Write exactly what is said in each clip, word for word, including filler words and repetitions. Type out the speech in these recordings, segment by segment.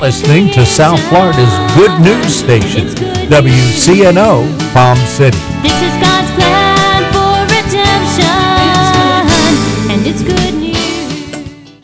listening to South Florida's good news station, W C N O Palm City. This is God's plan for redemption, and it's good news.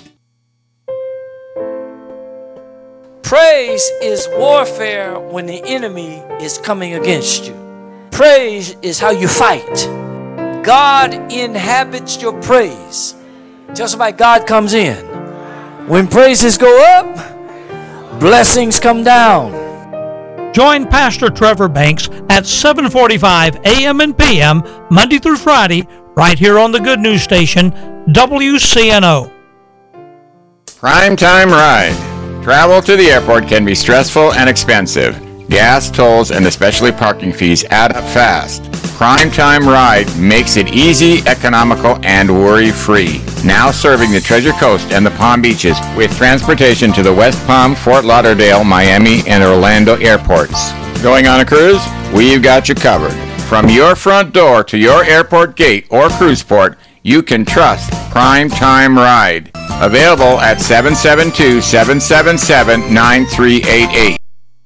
Praise is warfare when the enemy is coming against you. Praise is how you fight. God inhabits your praise. Tell somebody, God comes in. When praises go up, blessings come down. Join Pastor Trevor Banks at seven forty-five a.m. and p m Monday through Friday right here on the Good News Station, W C N O. Primetime Ride. Travel to the airport can be stressful and expensive. Gas, tolls, and especially parking fees add up fast. Primetime Ride makes it easy, economical, and worry-free. Now serving the Treasure Coast and the Palm Beaches with transportation to the West Palm, Fort Lauderdale, Miami, and Orlando airports. Going on a cruise? We've got you covered. From your front door to your airport gate or cruise port, you can trust Primetime Ride. Available at seven seven two, seven seven seven, nine three eight eight.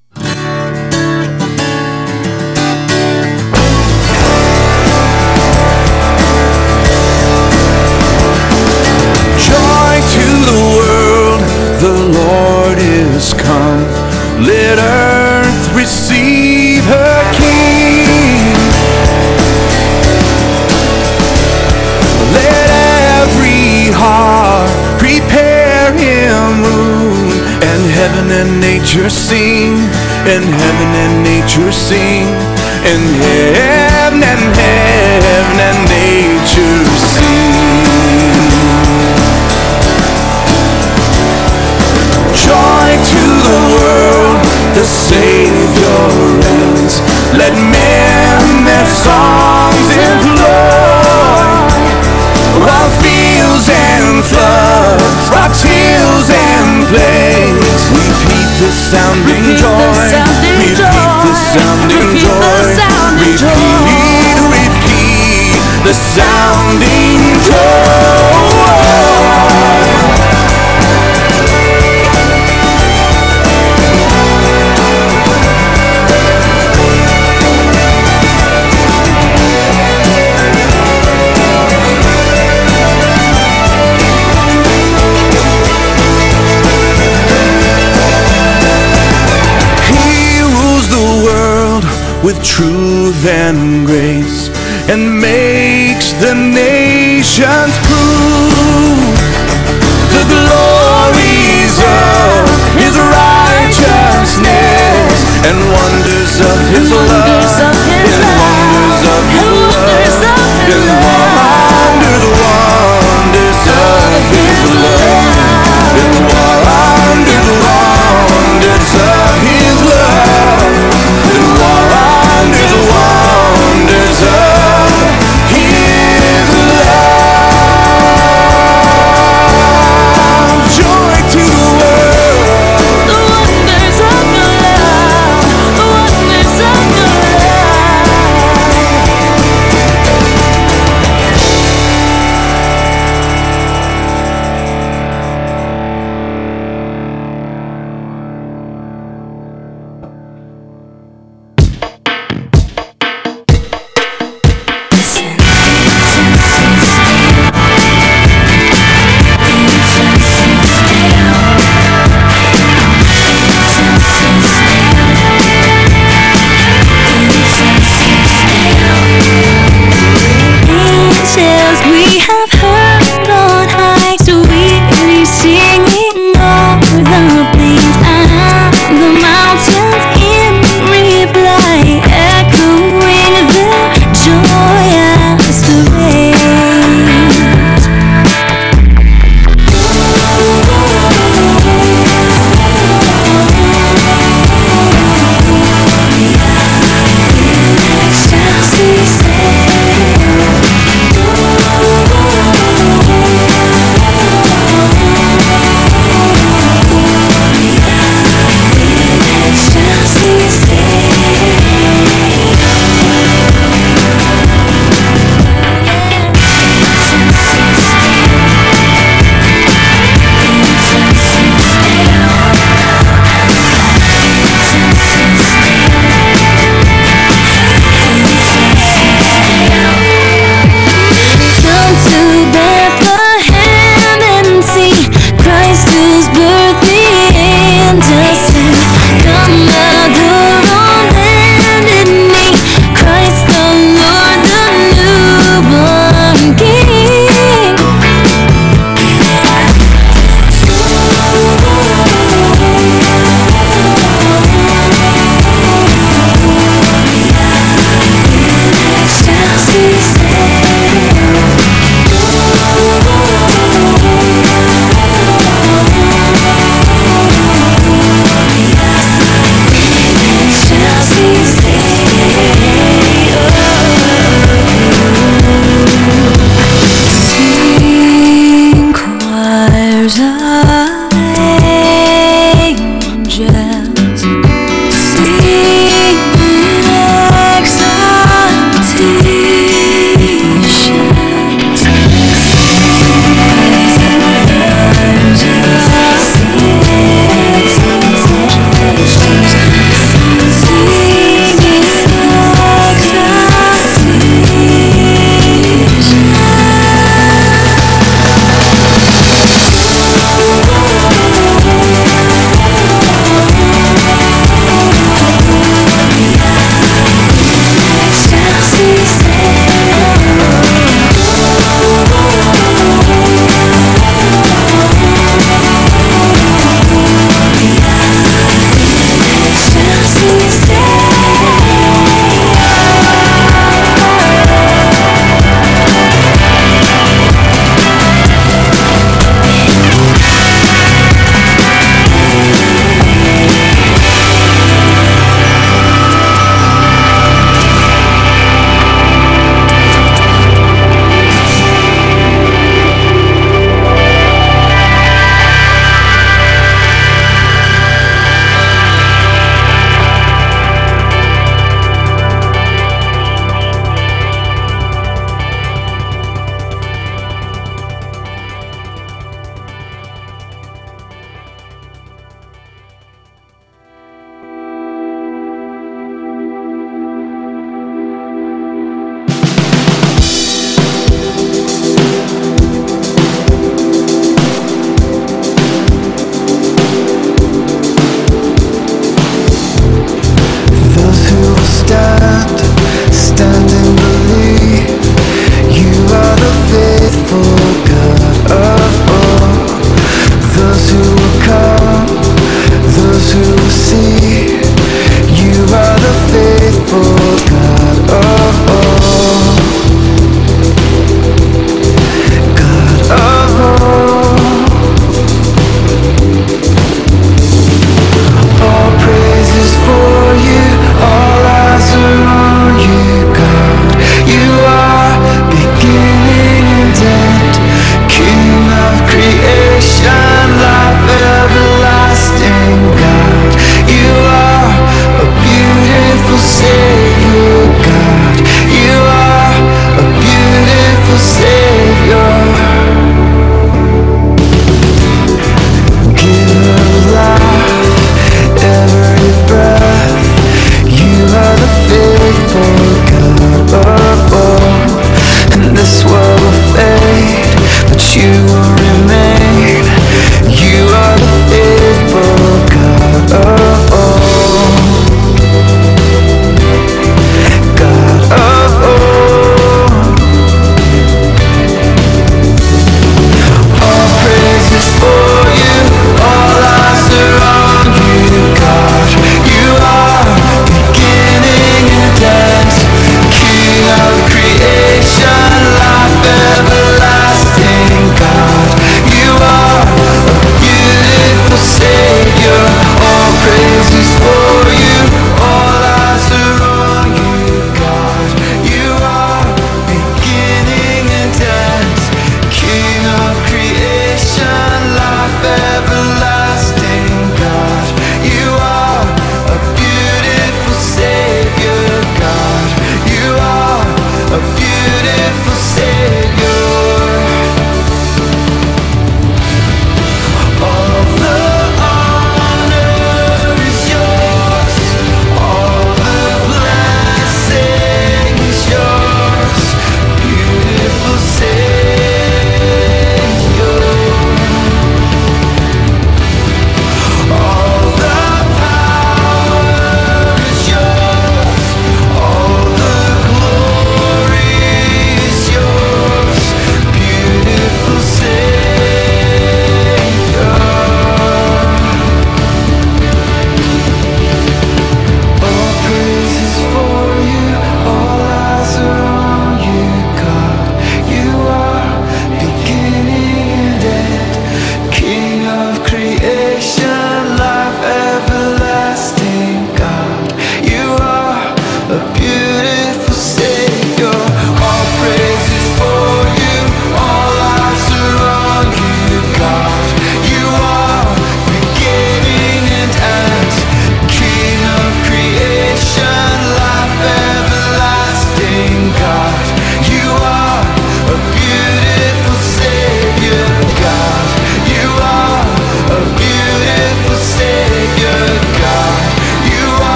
Come, let earth receive her King. Let every heart prepare him room, and heaven and nature sing, and heaven and nature sing, and heaven and heaven and nature sing. Joy to the world, the Savior reigns. Let men their songs employ, while fields and floods, rocks, hills and plains, repeat the sounding joy, repeat the sounding joy, repeat, repeat the sounding joy. With truth and grace, and makes the nations prove the glories of his righteousness, and wonders of his love, and wonders of his love, and wonders, wonders of his love, and wonders, wonders of his love, and wonders, wonders of his love.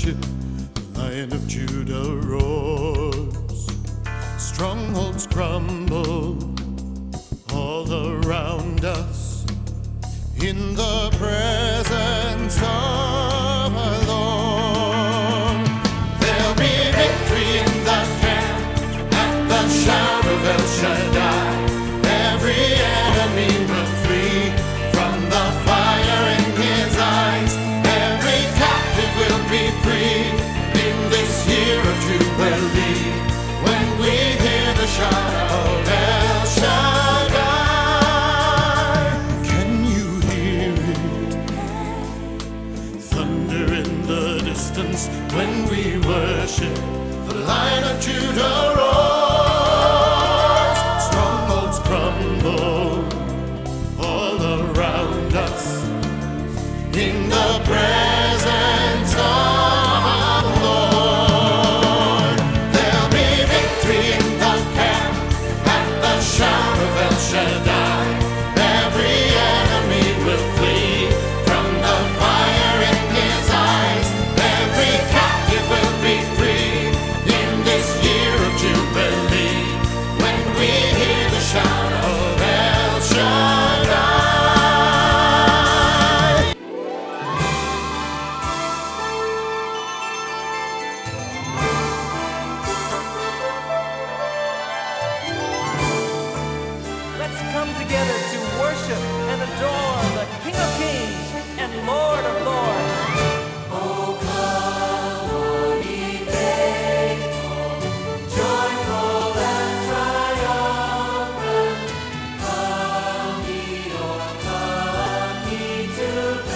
worship, the Lion of Judah roars. Strongholds crumble all around us in the presence of our Lord. There'll be victory in the camp at the shout of El Shaddai. Every enemy will flee from the fire in his eyes. Every captive will be freed in this year of Jubilee. When we hear the shout of El Shaddai, can you hear it? Thunder in the distance when we worship, the Lion of Judah roars. Strongholds crumble all around us in the presence of our Lord. There'll be victory in the camp at the shout of El Shaddai. Every enemy will flee from the fire in his eyes. Every captive will be free in this year of Jubilee. When we hear the shout of El Shaddai. Let's come together to worship and adore the King of Kings and Lord of Lords. Oh, come, all ye faithful, joyful and triumphant. Come ye, oh, come ye to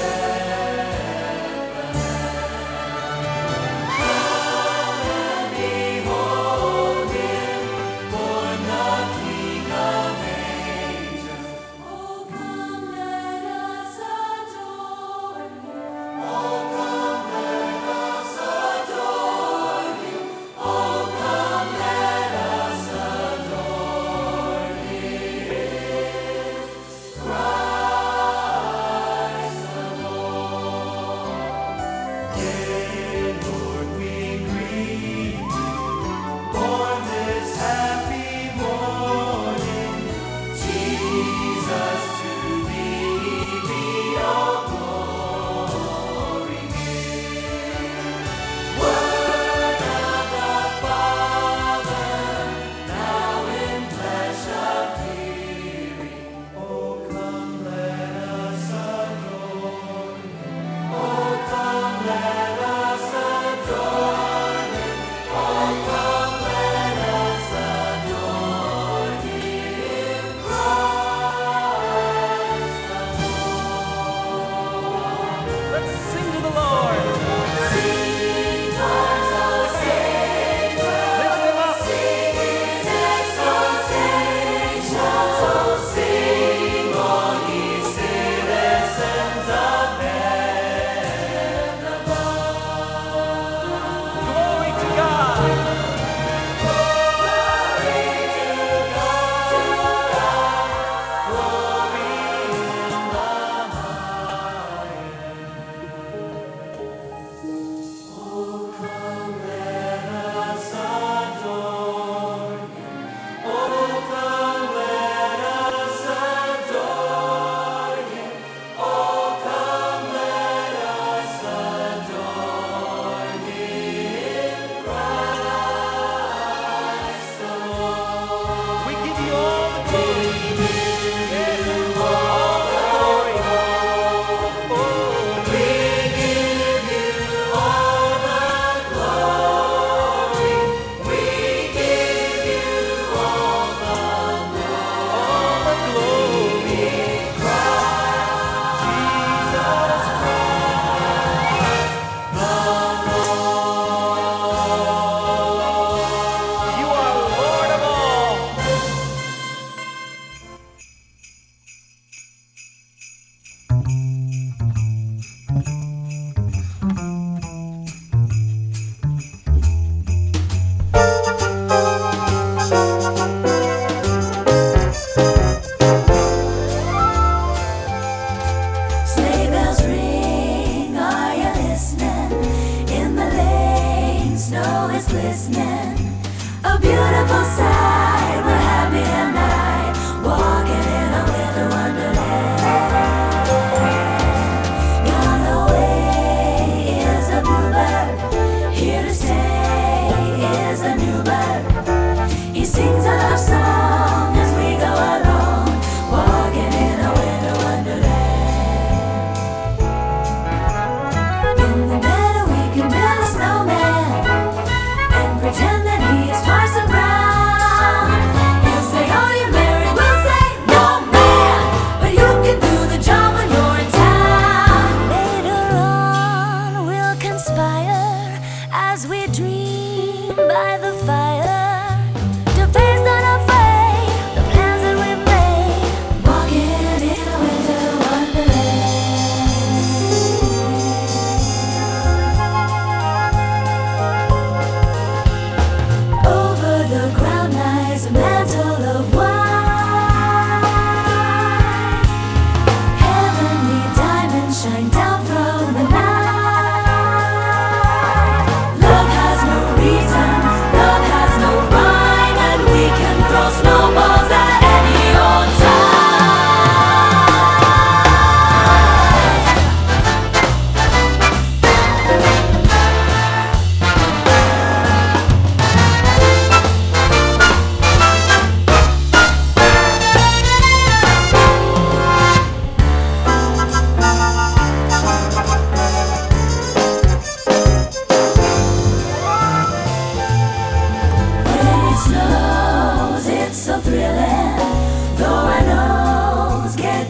Bethlehem. Come and behold him, born the King of Angels. Oh, come, let us adore him.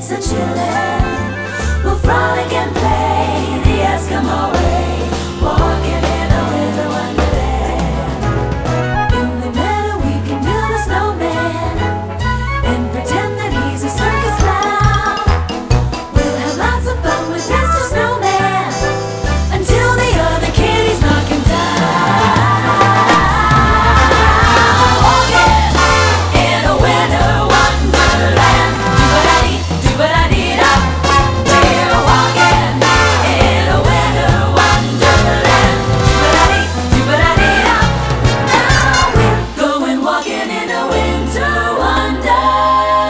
nights are chilling, we'll frolic and play the Eskimo way, walking in a winter wonderland. In the meadow we can build a snowman and pretend that he's a circus clown. We'll have lots of fun with Mister Snowman until the other kitties knock him down. Walking in a winter wonderland. Do-ba-da-dee, do-ba-da-dee-da. We're walking in a winter wonderland. Do-ba-da-dee, do-ba-da-dee-da. Now we're going walking in a winter wonderland.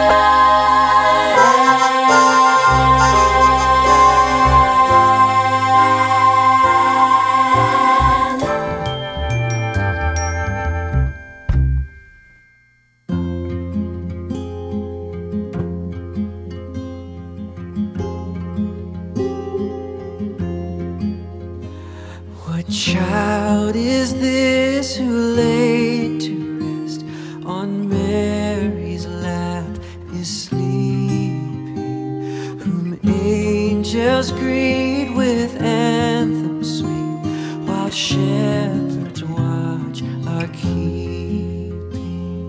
What child is this who laid to rest on Mary's lap is sleeping, whom angels greet with anthems sweet, while shepherds watch are keeping?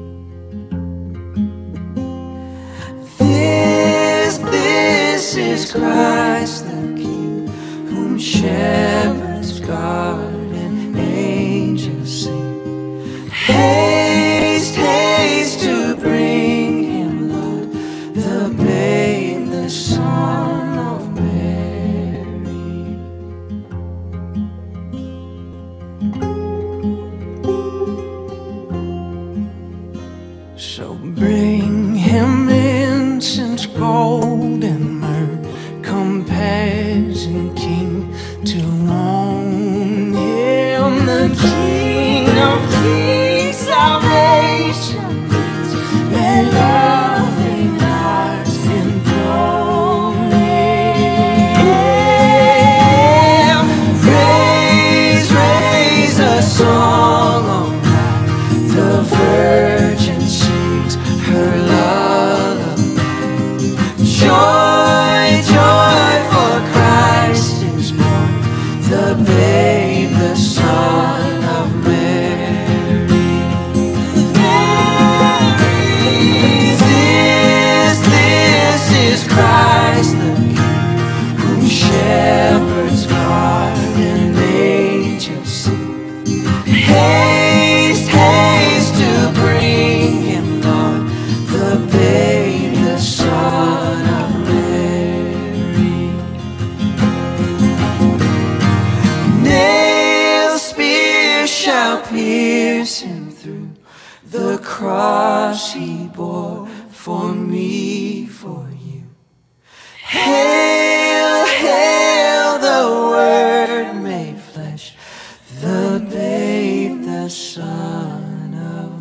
This, this is Christ the King, whom shepherds guard and angels sing. Haste, haste to bring him, Lord, the babe, the Son of Mary. So bring him incense, gold, and myrrh, compassion King, to own him, the King of kings, salvation meets. Let loving hearts enthrone him. Raise, raise a song on high, the Virgin sings her lullaby. Joy, joy, for Christ is born, the babe, the Son of Mary. Mary, this, this is Christ the King, whom shepherds guard and angels sing. Haste, haste to bring him, Lord, the babe, the Son of Mary. Nail, spear shall pierce him through, the cross he bore for me, for you. Hail, hail, the Word made flesh, the babe, the Son of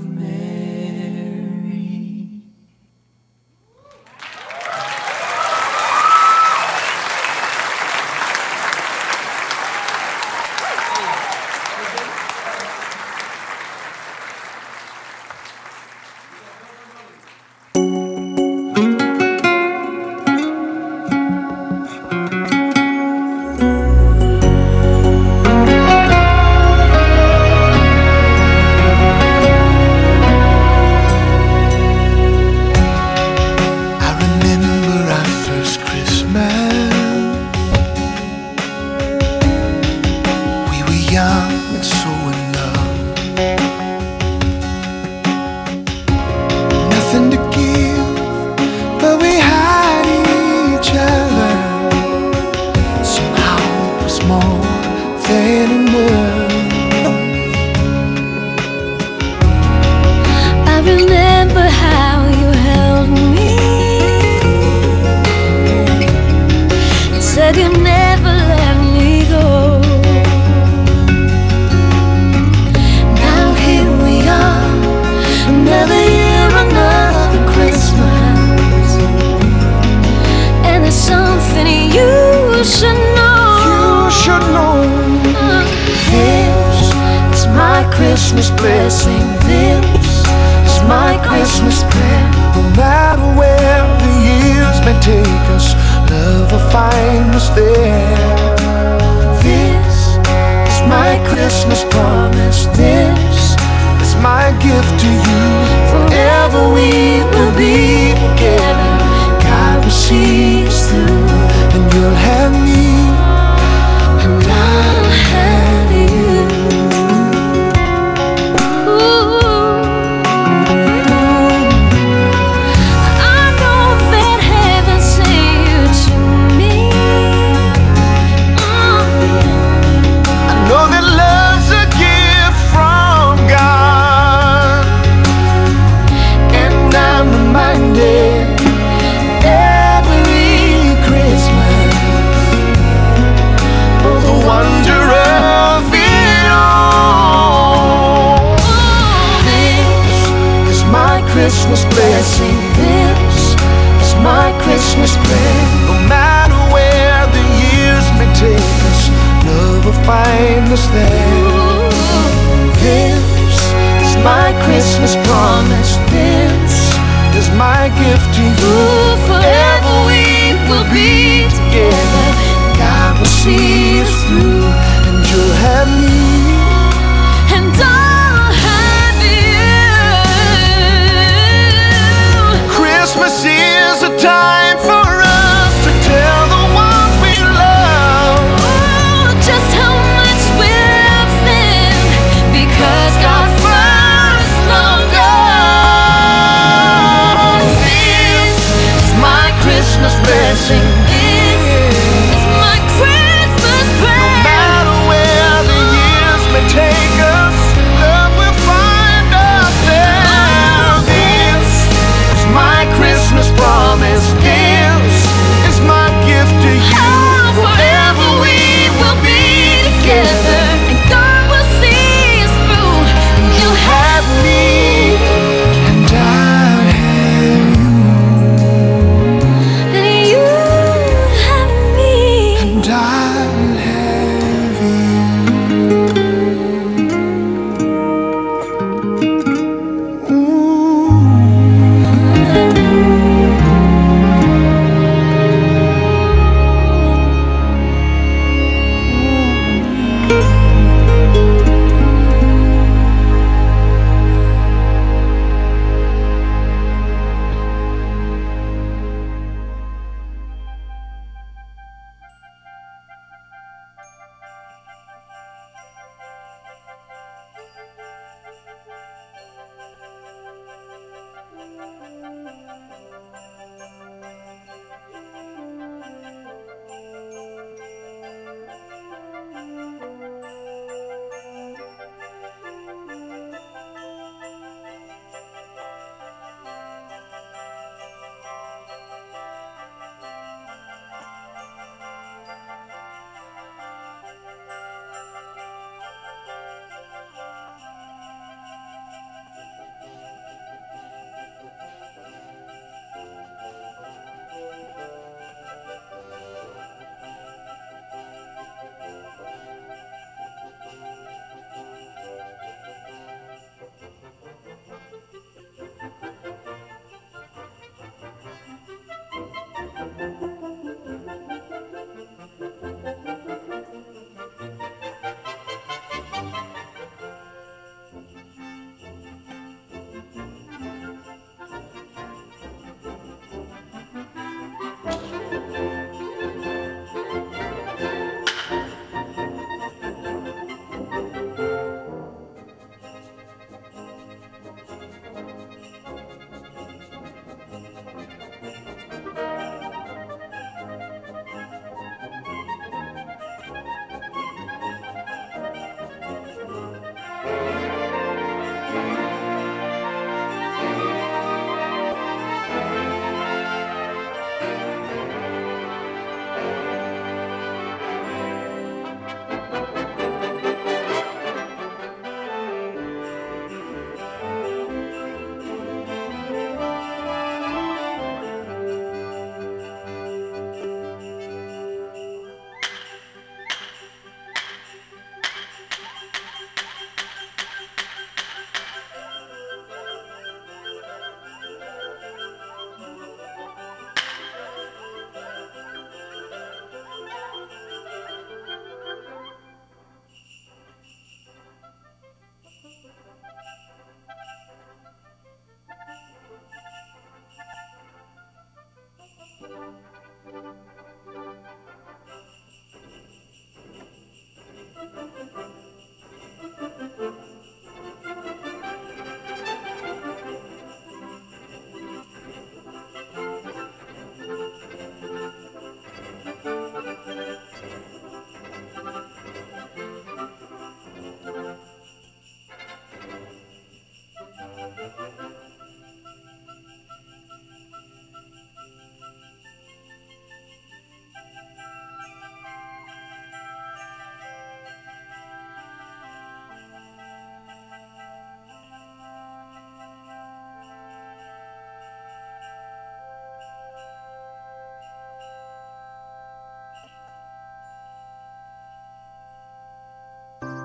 Mary. I remember our first Christmas. We were young and so in love. Nothing to give, but we had each other. Somehow it was more than enough. I remember how you held me and said you'd never let me go. Now here we are, another year, another Christmas, and there's something you should know. You should know. This is my Christmas blessing. This is my Christmas prayer. No matter where the years may take there. This is my Christmas promise. This is my gift to you. Forever we will be together. God will see us through, and you'll have me, and I'll have you. Ooh, I know that heaven sent you to me. Mm. I know that love's a gift from God, and I'm reminded every Christmas of the wonder of it all. This is my Christmas blessing. This is my Christmas prayer. No matter where the years may take us, love will find us there. This is my Christmas promise. This is my gift to you. Forever we will be together. God will see us through, and you'll have me, And I'll have you. Christmas is a time for us to tell the ones we love Oh, just how much we love them, because God first loved us. This is my Christmas blessing. This is my Christmas No prayer. matter where the years may take us, love will find us there. This is my Christmas promise. This is my gift to you. Oh, forever we will be together, and God will see us through, and you'll have Have me, and I'll have you. and you.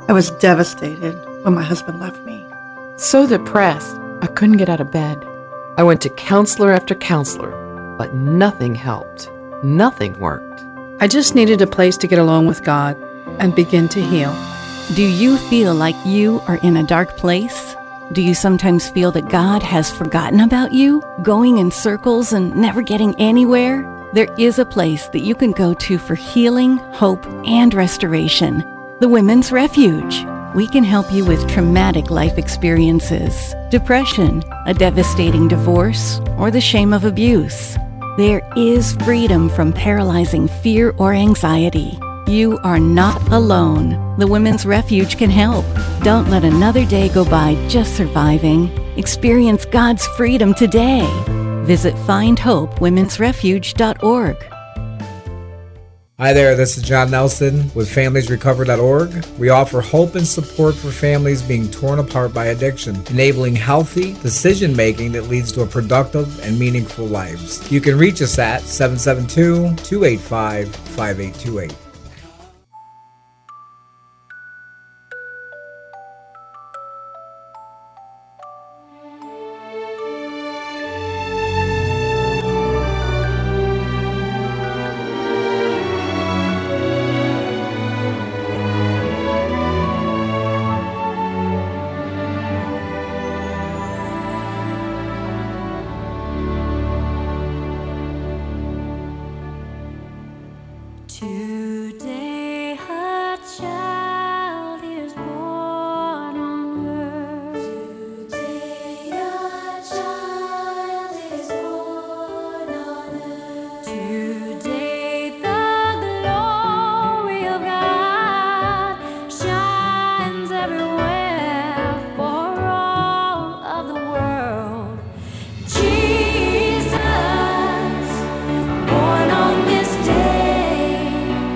I was devastated when my husband left me. So depressed, I couldn't get out of bed. I went to counselor after counselor, but nothing helped. Nothing worked. I just needed a place to get along with God and begin to heal. Do you feel like you are in a dark place? Do you sometimes feel that God has forgotten about you, going in circles and never getting anywhere? There is a place that you can go to for healing, hope, and restoration. The Women's Refuge. We can help you with traumatic life experiences, depression, a devastating divorce, or the shame of abuse. There is freedom from paralyzing fear or anxiety. You are not alone. The Women's Refuge can help. Don't let another day go by just surviving. Experience God's freedom today. Visit find hope womens refuge dot org. Hi there, this is John Nelson with families recover dot org. We offer hope and support for families being torn apart by addiction, enabling healthy decision-making that leads to a productive and meaningful lives. You can reach us at seven seven two, two eight five, five eight two eight. Today a child is born on earth. Today a child is born on earth. Today the glory of God shines everywhere for all of the world. Jesus, born on this day.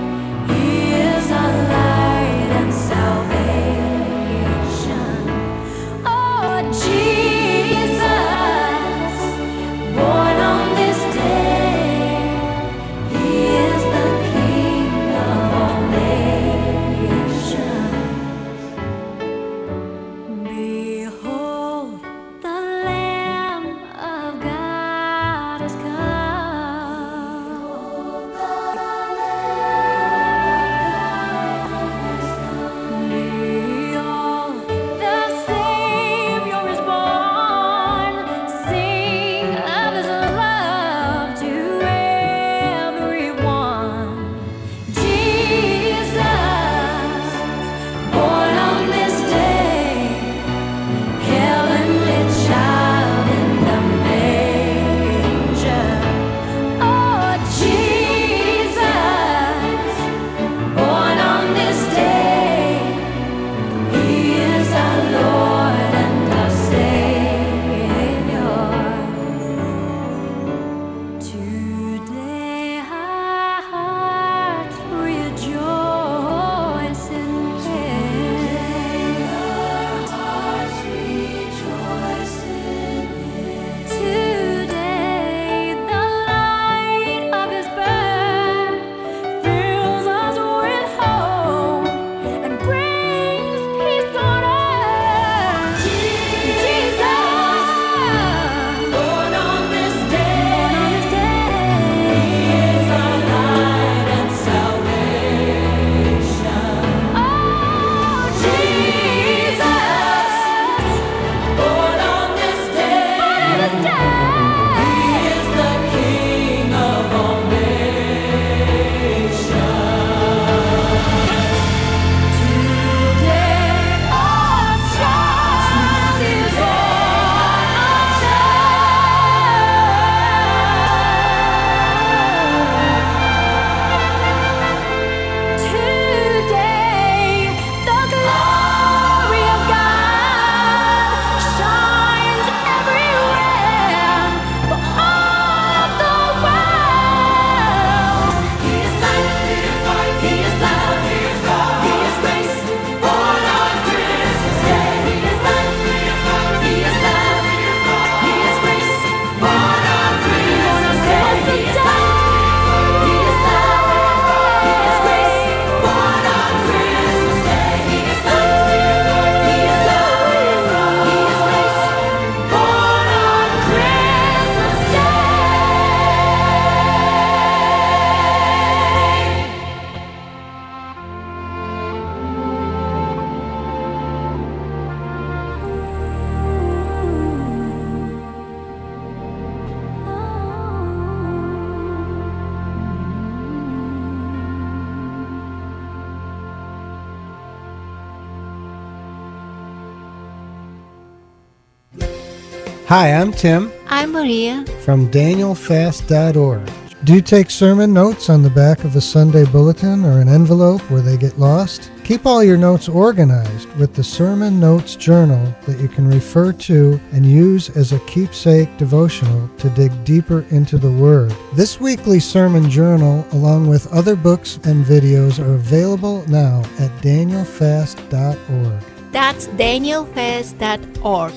Hi, I'm Tim I'm Maria. from Daniel Fast dot org. Do you take sermon notes on the back of a Sunday bulletin or an envelope where they get lost? Keep all your notes organized with the Sermon Notes Journal that you can refer to and use as a keepsake devotional to dig deeper into the Word. This weekly sermon journal, along with other books and videos, are available now at Daniel Fast dot org. That's Daniel Fast dot org.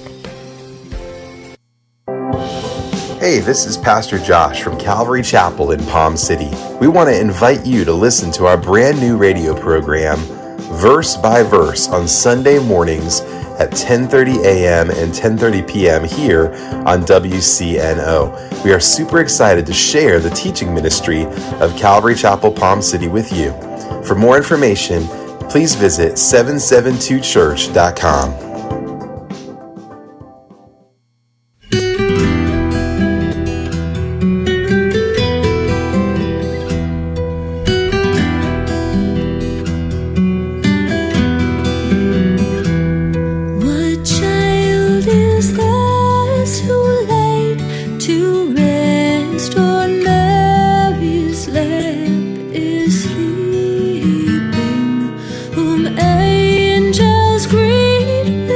Hey, this is Pastor Josh from Calvary Chapel in Palm City. We want to invite you to listen to our brand new radio program, Verse by Verse, on Sunday mornings at ten thirty a.m. and ten thirty p.m. here on W C N O. We are super excited to share the teaching ministry of Calvary Chapel Palm City with you. For more information, please visit seven seven two church dot com. What child is this who laid to rest on Mary's lap is sleeping, whom angels greet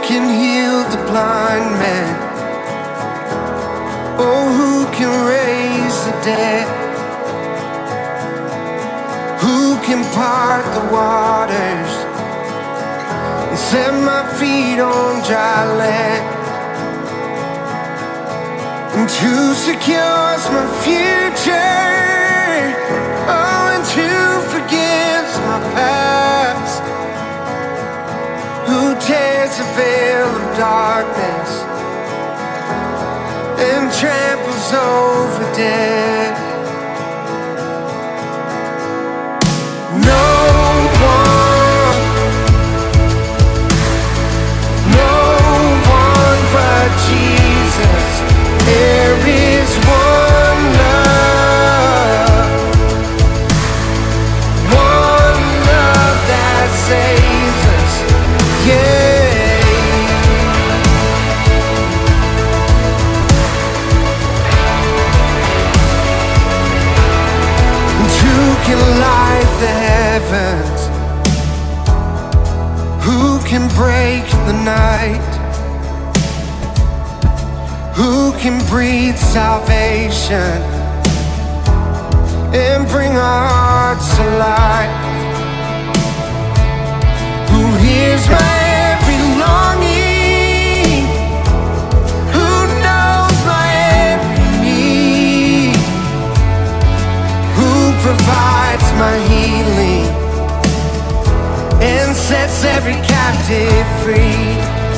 can heal the blind man? Oh, who can raise the dead? Who can part the waters and set my feet on dry land? And who secures my future? Oh, and who forgives my past? Who tears the veil of darkness and tramples over death? No one, no one but Jesus. There is one love, one love that saves us, yeah. And who can light the heavens? Who can break the night? Who can breathe salvation and bring our hearts to life? Who hears my every longing? Who knows my every need? Who provides my healing and sets every captive free?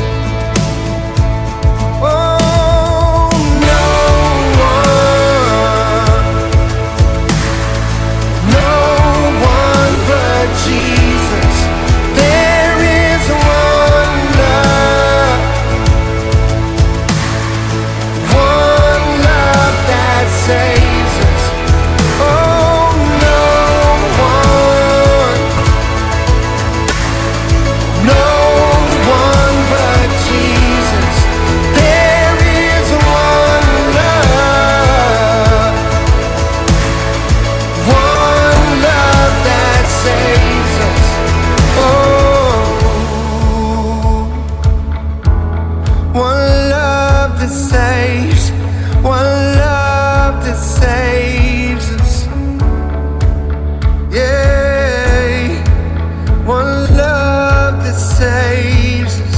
Jesus, there is one love, one love that saves us. Oh, no one, no one but Jesus. There is one love, one love that saves us. One love that saves, one love that saves us. Yeah, one love that saves us.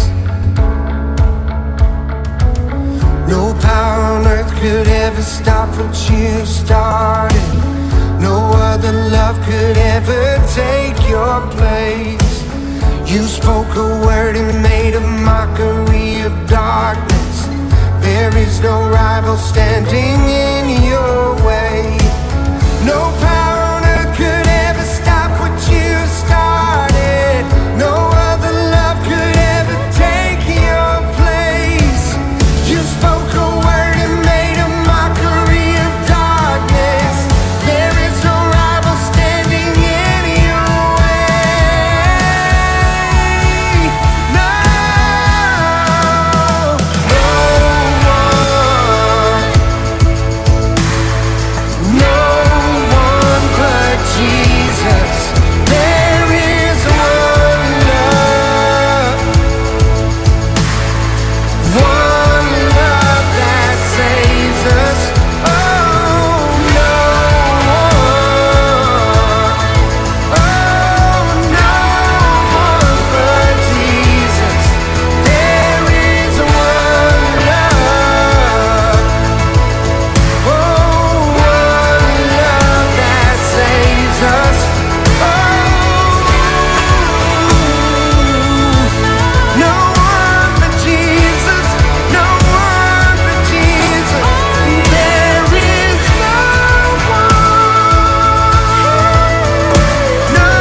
No power on earth could ever stop what you started. No other love could ever take your place. You spoke a word and made a mockery of darkness. There is no rival standing in your way. No power on earth could ever stop what you started. No other love could ever take your place. You spoke a word and made a mockery of darkness. There is no rival standing in your way. No, no one, no one but Jesus. There is one love, one love that saves us. Oh, no one, oh, no one but Jesus. There is one love, oh, one love that saves us. Oh, no one but Jesus, no one but Jesus. There is no one, no.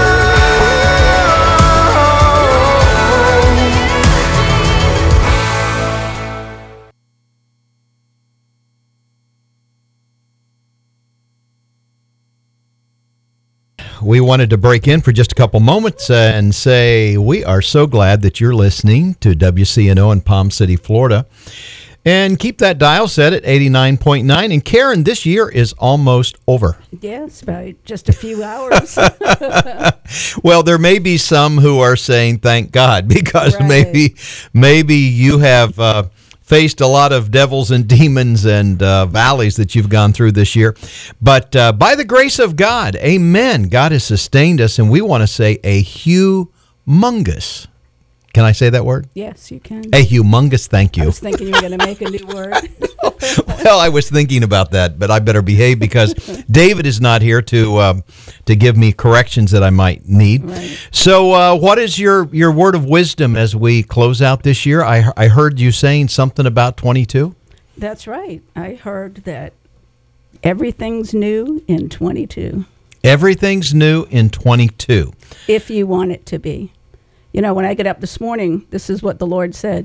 We wanted to break in for just a couple moments uh, and say we are so glad that you're listening to W C N O in Palm City, Florida. And keep that dial set at eighty-nine point nine. And Karen, this year is almost over. Yes, by just a few hours. Well, there may be some who are saying thank God, because Right. maybe maybe you have uh, faced a lot of devils and demons and uh, valleys that you've gone through this year. But uh, by the grace of God, amen, God has sustained us, and we want to say a humongous. Can I say that word? Yes, you can. A humongous thank you. I was thinking you were going to make a new word. Well, I was thinking about that, but I better behave because David is not here to um, to give me corrections that I might need. Right. So, uh, what is your, your word of wisdom as we close out this year? I I heard you saying something about twenty-two. That's right. I heard that everything's new in twenty-two, Everything's new in twenty-two. if you want it to be. You know, when I get up this morning, this is what the Lord said.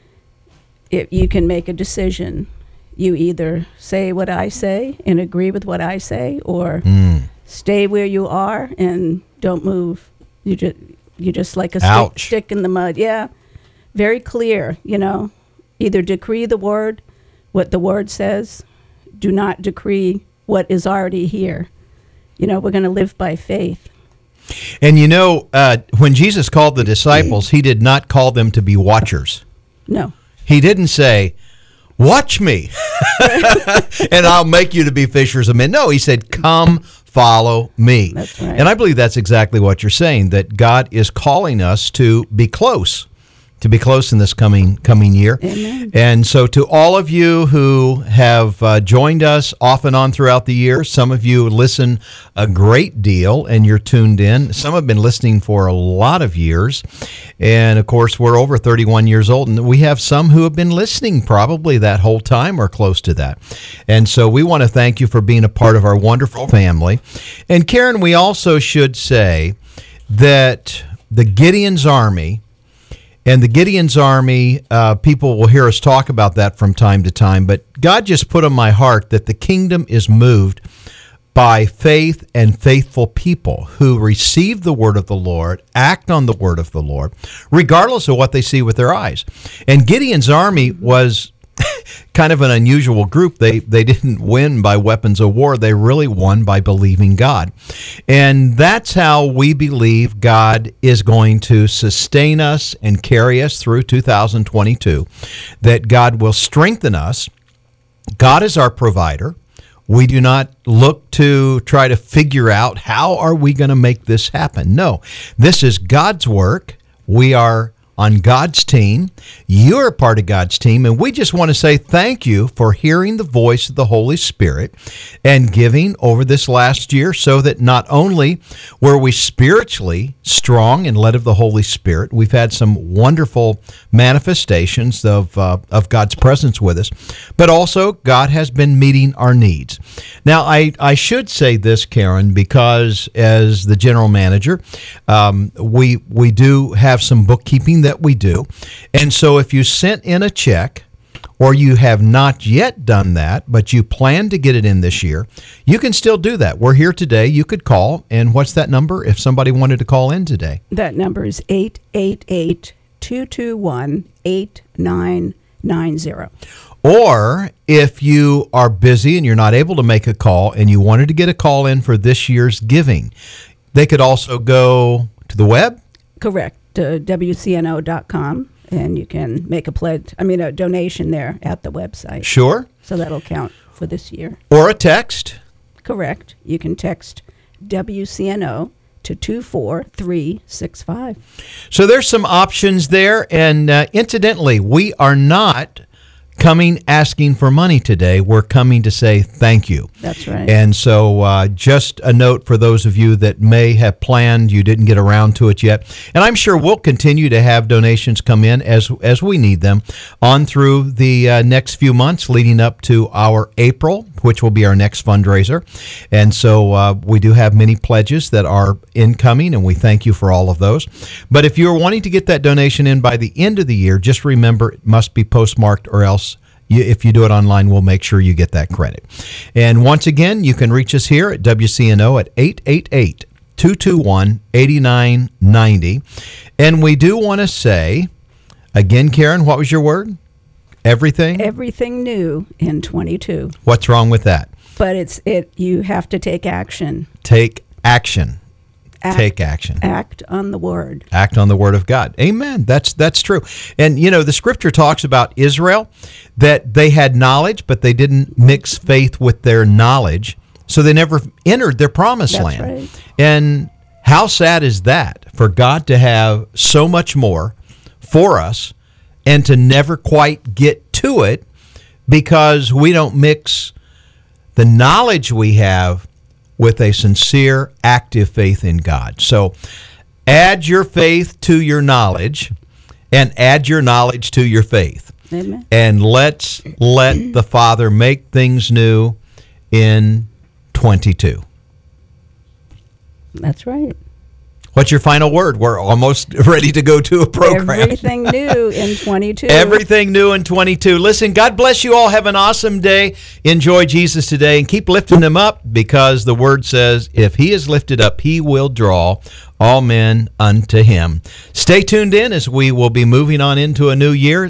If you can make a decision, you either say what I say and agree with what I say, or Mm. stay where you are and don't move. You just you just like a stick, Ouch. stick in the mud. Yeah, very clear. You know, either decree the word, what the word says. Do not decree what is already here. You know, we're going to live by faith. And you know, uh, when Jesus called the disciples, he did not call them to be watchers. No. He didn't say, watch me, and I'll make you to be fishers of men. No, he said, come follow me. That's right. And I believe that's exactly what you're saying, that God is calling us to be close, to be close in this coming coming year. Amen. And so to all of you who have uh, joined us off and on throughout the year, some of you listen a great deal and you're tuned in. Some have been listening for a lot of years. And of course, we're over thirty-one years old, and we have some who have been listening probably that whole time or close to that. And so we want to thank you for being a part of our wonderful family. And Karen, we also should say that the Gideon's Army, and the Gideon's Army, uh, people will hear us talk about that from time to time, but God just put on my heart that the kingdom is moved by faith and faithful people who receive the word of the Lord, act on the word of the Lord, regardless of what they see with their eyes. And Gideon's Army was kind of an unusual group. They they didn't win by weapons of war. They really won by believing God. And that's how we believe God is going to sustain us and carry us through two thousand twenty-two, that God will strengthen us. God is our provider. We do not look to try to figure out how are we going to make this happen. No, this is God's work. We are on God's team. You're a part of God's team, and we just want to say thank you for hearing the voice of the Holy Spirit and giving over this last year, so that not only were we spiritually strong and led of the Holy Spirit, we've had some wonderful manifestations of uh, of God's presence with us, but also God has been meeting our needs. Now, I, I should say this, Karen, because as the general manager, um, we we do have some bookkeeping that we do. And so if you sent in a check, or you have not yet done that, but you plan to get it in this year, you can still do that. We're here today. You could call. And what's that number if somebody wanted to call in today? That number is eight eight eight, two two one, eight nine nine zero. Or if you are busy and you're not able to make a call and you wanted to get a call in for this year's giving, they could also go to the web? Correct, to W C N O dot com, and you can make a pledge, I mean, a donation there at the website. Sure. So that'll count for this year. Or a text? Correct. You can text W C N O to two four three six five. So there's some options there. And uh, incidentally, we are not coming asking for money today. We're coming to say thank you. That's right. And so uh, just a note for those of you that may have planned, you didn't get around to it yet. And I'm sure we'll continue to have donations come in as as we need them on through the uh, next few months leading up to our April, which will be our next fundraiser. And so uh, we do have many pledges that are incoming, and we thank you for all of those. But if you're wanting to get that donation in by the end of the year, just remember it must be postmarked, or else You, if you do it online, we'll make sure you get that credit. And once again, you can reach us here at W C N O at eight eight eight, two two one, eight nine nine zero. And we do want to say, again, Karen, what was your word? Everything? Everything new in twenty-two. What's wrong with that? But it's it. You have to take action. Take action. Act, Take action. Act on the word. Act on the word of God. Amen. That's that's true. And you know, the scripture talks about Israel, that they had knowledge, but they didn't mix faith with their knowledge, so they never entered their promised That's land. Right. And how sad is that, for God to have so much more for us and to never quite get to it because we don't mix the knowledge we have with a sincere, active faith in God. So add your faith to your knowledge and add your knowledge to your faith. Amen. And let's let the Father make things new in twenty-two. That's right. What's your final word? We're almost ready to go to a program. Everything new in twenty-two. Everything new in twenty-two. Listen, God bless you all. Have an awesome day. Enjoy Jesus today and keep lifting him up, because the word says if he is lifted up, he will draw all men unto him. Stay tuned in as we will be moving on into a new year.